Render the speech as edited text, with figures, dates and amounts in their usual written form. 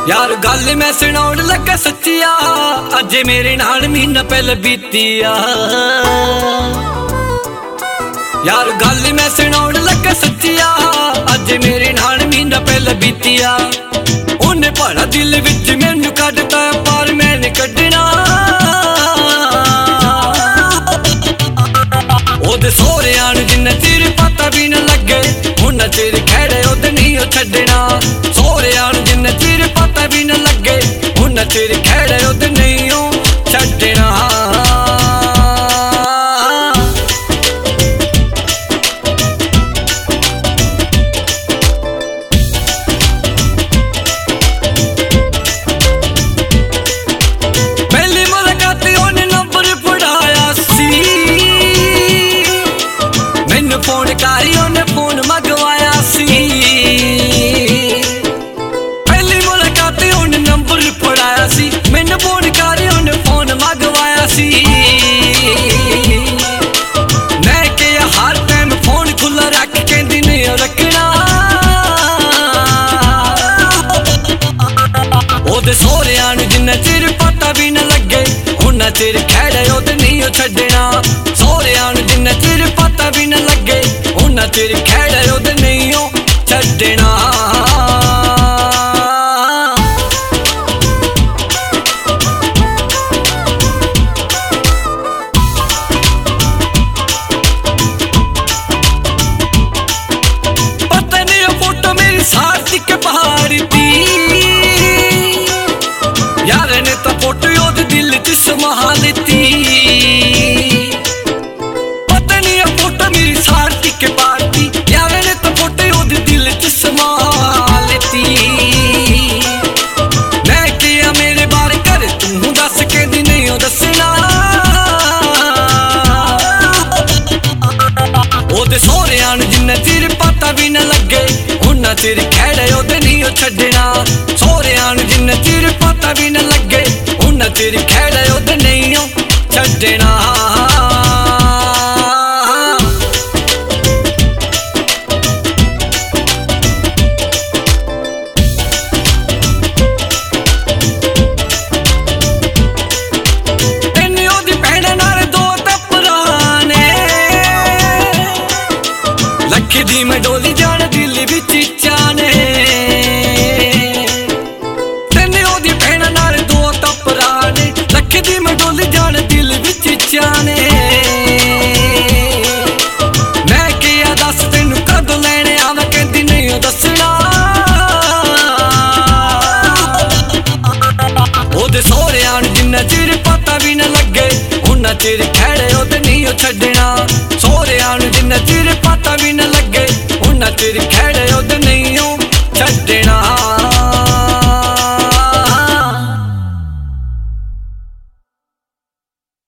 यार गल मैं सुनाउण लगा सच्चिया, अजे मेरे नाल महीना पहले बीतिया। यार गल मैं सुनाउण लगा सच्चिया, अजे मेरे नाल महीना पहले बीतिया। उन्हें भला दिल विच मैनू कढता पर मैंने कढना। ओदे सोहरियां नूं जिन्ना चिर पता भी न लगे, उन्ना चिर खैड़े ओदे नहीं छड्डना। सोहरियां नूं जिन्ना चिर पता भी न लगे, उन्ना चिर खैड़े ओदे नहीं छड्डना। पहली मुलाकात ओने नंबर पढ़ाया सी, मैनू फोन करी ओने फोन मंगवाया सी। पहली मुलाकात ओने नंबर पढ़ाया सी, मैनू फोन करी ओने फोन मंगवाया सी। मैं कहा हर टाइम फोन खुला रख कहंदी नहीं रखना। ओदे सोहरियां नूं जिन्ना चिर पता भी न लगे, उन्ना चिर खैड़े ओदे नहीं छड्डना। सोहरियां नूं जिन्ना चिर पता भी न लगे, उन्ना चिर खैड़े ओदे नहीं छड्डना। पता नहीं फोटो मेरी साथी के पहाड़ दी, यार ने तो फोटो ओदे दिल च समा लेती। पता नहीं फोटो मेरी साथी के पहाड़ दी, यार ने तो फोटो ओदे दिल च समा लेती। मैं किया मेरे बारे कर तू दस कहंदी नहीं ओ दसना। ओदे सोहरियां नूं जिन्ना चिर पता भी न लगे, उन्ना चिर खैड़े ओदे नहीं छड्डना। सोहरियां नूं जिन्ना चिर पता भी न लगे, उन्ना चिर खैड़े ओदे नहीं छड्डना। दी मैं डोली जान दिल विच चाने, तेने ओदी भैणां नाल दो तपरा ने। लख दी मैं डोली जान दिल विच चाने। मैं किया दस तेनू कदों लैणे आवां, कहंदी नहीं दसना। ओदे सोहरियां नूं जिन्ना चिर पता भी न लगे, उन्ना चिर खैड़े ओदे नहीं छड्डना। सोहरियां नूं जिन्ना चिर पता भी न लगे, उन्ना चिर